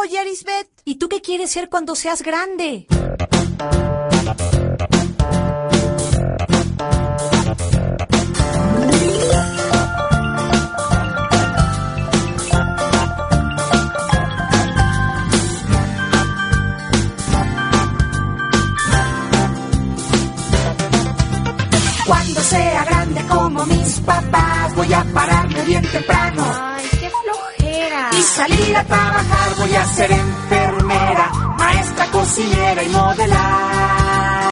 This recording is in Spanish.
Oye, Arisbet, ¿y tú qué quieres ser cuando seas grande? Cuando sea grande como mis papás, voy a pararme bien temprano. Ay, qué flojera. Y salir a trabajar, voy a ser enfermera, maestra, cocinera y modelar.